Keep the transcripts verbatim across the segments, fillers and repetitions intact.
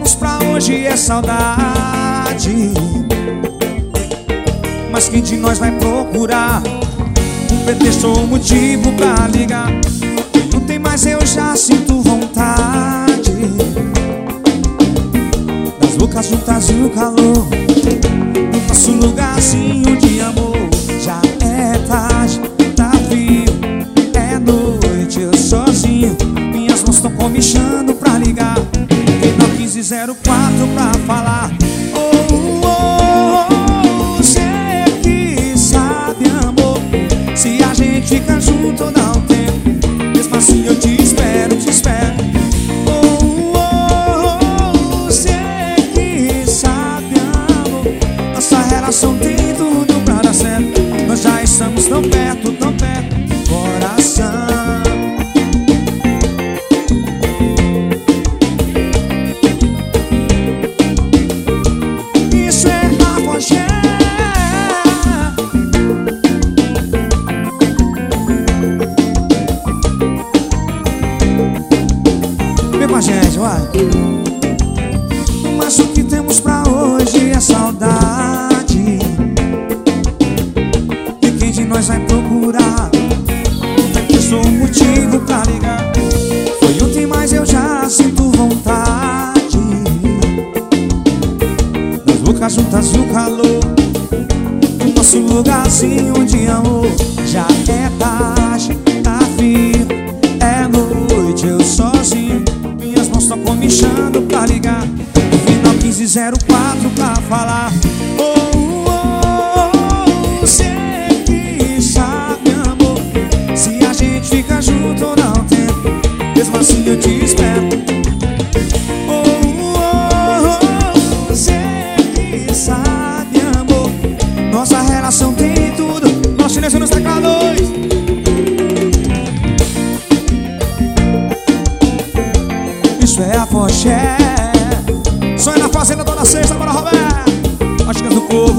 temos pra hoje é saudade. Mas quem de nós vai procurar um pretexto ou um motivo pra ligar? Não tem mais, eu já sinto vontade das bocas juntas e o calor no nosso lugarzinho de amor. Já é tarde, tá frio, é noite, eu sozinho. Minhas mãos tão comichando pra ligar. Tem nove um cinco zero quatro pra falar. Oh, oh, oh, cê que sabe, amor, se a gente fica junto ou não tem. Mesmo assim eu te espero, te espero. Oh, oh, oh, cê que sabe, amor, nossa relação tem tudo pra dar certo. Nós já estamos tão perto, tão perto, coração. Isso é apogeu. Vem com a gente, vai. Mas o que temos pra hoje é saudade. E quem de nós vai procurar eu sou um motivo pra ligar? Foi ontem, mas eu já sinto vontade das bocas juntas e o calor do nosso lugarzinho de amor. Já é tarde, tá frio, é noite, eu sozinho. Minhas mãos tão comichando pra ligar. No final um cinco zero quatro pra falar. Oh, oh, oh, cê que sabe, amor, se a gente fica junto ou não tem. Mesmo assim eu te espero. Oh, oh, oh, cê que sabe, amor, nossa relação tem tudo. Nosso silêncio nos teclados. Isso é a Foché. Sonho na fazenda, dona Sexta, bora Roberto. As chicas do povo.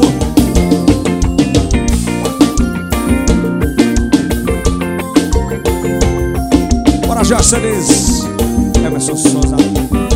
Bora Jorge Celis, Emerson Souza.